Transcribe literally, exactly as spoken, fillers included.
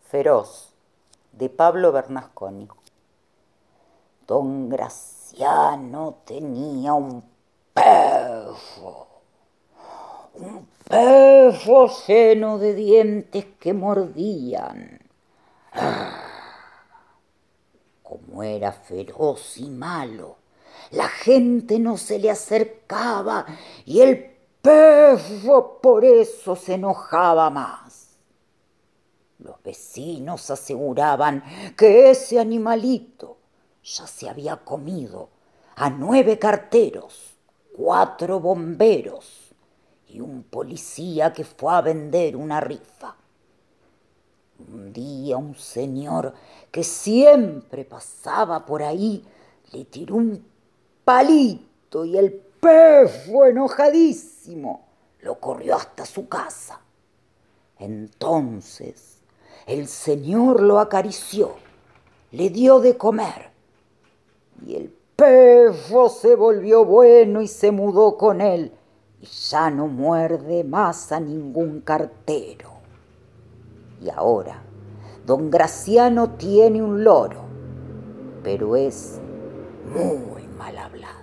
Feroz, de Pablo Bernasconi. Don Graciano tenía un perro, un perro lleno de dientes que mordían. Como era feroz y malo, la gente no se le acercaba y el perro por eso se enojaba más. Los vecinos aseguraban que ese animalito ya se había comido a nueve carteros, cuatro bomberos y un policía que fue a vender una rifa. Un día un señor que siempre pasaba por ahí le tiró un palito y el perro, enojadísimo, lo corrió hasta su casa. Entonces el señor lo acarició, le dio de comer y el perro se volvió bueno y se mudó con él y ya no muerde más a ningún cartero. Y ahora don Graciano tiene un loro, pero es muy mal hablado.